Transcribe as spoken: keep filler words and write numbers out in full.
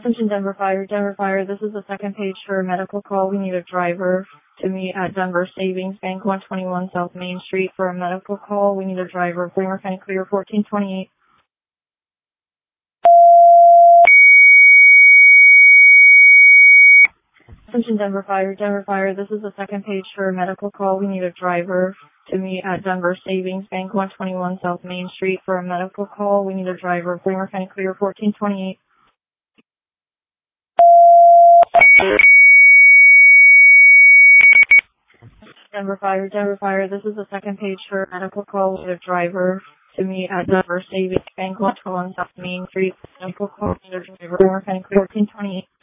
Attention Denver Fire, Denver Fire, this is the second page for a medical call. We need a driver to meet at Denver Savings Bank, one twenty-one South Main Street for a medical call. We need a driver. Framer County Clear, fourteen twenty-eight. Attention Denver Fire, Denver Fire, this is the second page for a medical call. We need a driver to meet at Denver Savings Bank, one twenty-one South Main Street for a medical call. We need a driver. Framer County Clear, fourteen twenty-eight. Denver Fire, Denver Fire, this is the second page for a medical call with a driver to meet at Denver Savings Bank, one twenty-one South Main Street. Medical call with a driver, fourteen twenty-eight.